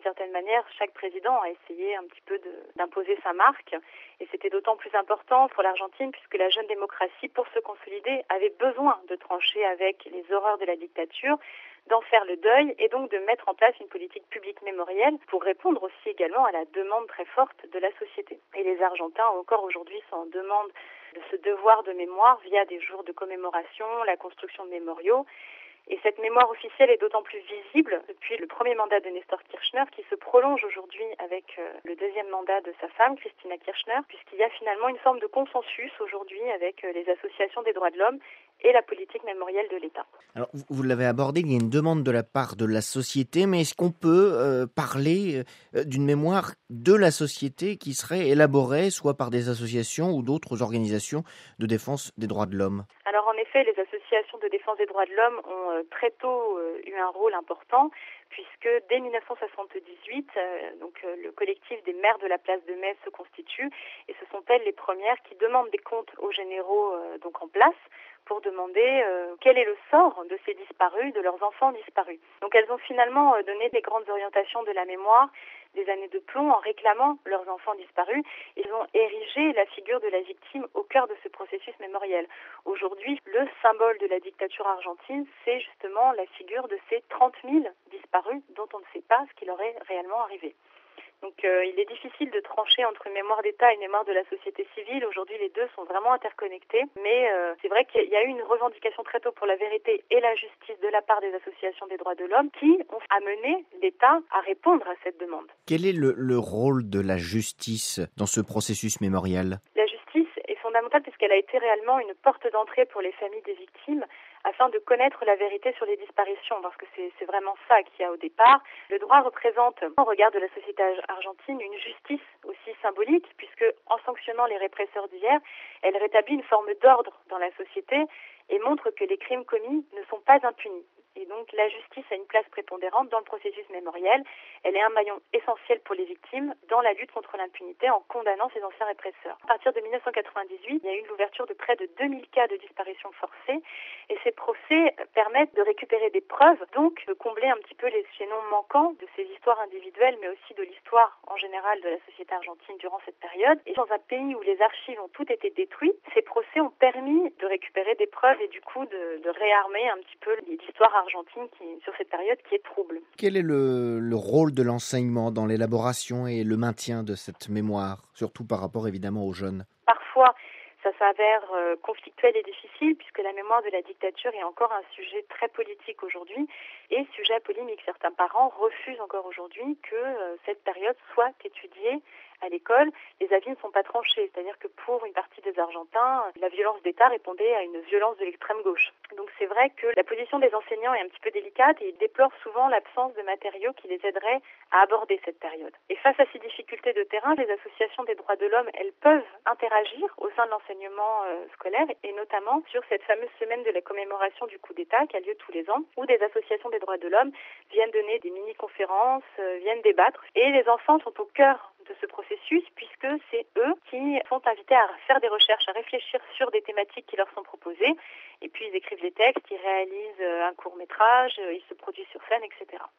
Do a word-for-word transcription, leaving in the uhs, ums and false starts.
certaine manière, chaque président a essayé un petit peu de, d'imposer sa marque. Et c'était d'autant plus important pour l'Argentine puisque la jeune démocratie, pour se consolider, avait besoin de trancher avec les horreurs de la dictature, d'en faire le deuil et donc de mettre en place une politique publique mémorielle pour répondre aussi également à la demande très forte de la société. Et les Argentins, encore aujourd'hui, sont en demande de ce devoir de mémoire via des jours de commémoration, la construction de mémoriaux. Et cette mémoire officielle est d'autant plus visible depuis le premier mandat de Nestor Kirchner qui se prolonge aujourd'hui avec le deuxième mandat de sa femme, Cristina Kirchner, puisqu'il y a finalement une forme de consensus aujourd'hui avec les associations des droits de l'homme et la politique mémorielle de l'État. Alors, vous l'avez abordé, il y a une demande de la part de la société, mais est-ce qu'on peut euh, parler euh, d'une mémoire de la société qui serait élaborée soit par des associations ou d'autres organisations de défense des droits de l'homme ? Alors en effet, les associations de défense des droits de l'homme ont euh, très tôt euh, eu un rôle important, puisque dès dix-neuf cent soixante-dix-huit, euh, donc, euh, le collectif des maires de la place de Mai se constitue, et ce sont elles les premières qui demandent des comptes aux généraux euh, donc en place, pour demander euh, quel est le sort de ces disparus, de leurs enfants disparus. Donc elles ont finalement euh, donné des grandes orientations de la mémoire, des années de plomb en réclamant leurs enfants disparus. Ils ont érigé la figure de la victime au cœur de ce processus mémoriel. Aujourd'hui, le symbole de la dictature argentine, c'est justement la figure de ces trente mille disparus dont on ne sait pas ce qui leur est réellement arrivé. Donc euh, il est difficile de trancher entre mémoire d'État et mémoire de la société civile. Aujourd'hui, les deux sont vraiment interconnectés. Mais euh, c'est vrai qu'il y a eu une revendication très tôt pour la vérité et la justice de la part des associations des droits de l'homme qui ont amené l'État à répondre à cette demande. Quel est le, le rôle de la justice dans ce processus mémoriel ? La justice est fondamentale puisqu'elle a été réellement une porte d'entrée pour les familles des victimes afin de connaître la vérité sur les disparitions, parce que c'est, c'est vraiment ça qu'il y a au départ. Le droit représente, au regard de la société argentine, une justice aussi symbolique, puisque en sanctionnant les répresseurs d'hier, elle rétablit une forme d'ordre dans la société et montre que les crimes commis ne sont pas impunis. Et donc la justice a une place prépondérante dans le processus mémoriel. Elle est un maillon essentiel pour les victimes dans la lutte contre l'impunité en condamnant ces anciens répresseurs. À partir de dix-neuf cent quatre-vingt-dix-huit, il y a eu l'ouverture de près de deux mille cas de disparition forcée et ces procès permettent de récupérer des preuves, donc de combler un petit peu les chaînons manquants de ces histoires individuelles mais aussi de l'histoire en général de la société argentine durant cette période. Et dans un pays où les archives ont toutes été détruites, ces procès ont permis de récupérer des preuves et du coup de, de réarmer un petit peu l'histoire argentine qui, sur cette période qui est trouble. Quel est le, le rôle de l'enseignement dans l'élaboration et le maintien de cette mémoire, surtout par rapport évidemment aux jeunes ? Parfois, ça s'avère euh, conflictuel et difficile puisque la mémoire de la dictature est encore un sujet très politique aujourd'hui et sujet polémique. Certains parents refusent encore aujourd'hui que euh, cette période soit étudiée à l'école. Les avis ne sont pas tranchés, c'est-à-dire que pour une partie des Argentins, la violence d'État répondait à une violence de l'extrême gauche. Donc c'est vrai que la position des enseignants est un petit peu délicate et ils déplorent souvent l'absence de matériaux qui les aideraient à aborder cette période. Et face à ces difficultés de terrain, les associations des droits de l'homme, elles peuvent interagir au sein de l'enseignement euh, scolaire et notamment sur cette fameuse semaine de la commémoration du coup d'État qui a lieu tous les ans où des associations des droits de l'homme viennent donner des mini-conférences, euh, viennent débattre et les enfants sont au cœur de ce processus puisque c'est eux qui sont invités à faire des recherches, à réfléchir sur des thématiques qui leur sont proposées et puis ils écrivent des textes, ils réalisent un court-métrage, ils se produisent sur scène, et cetera.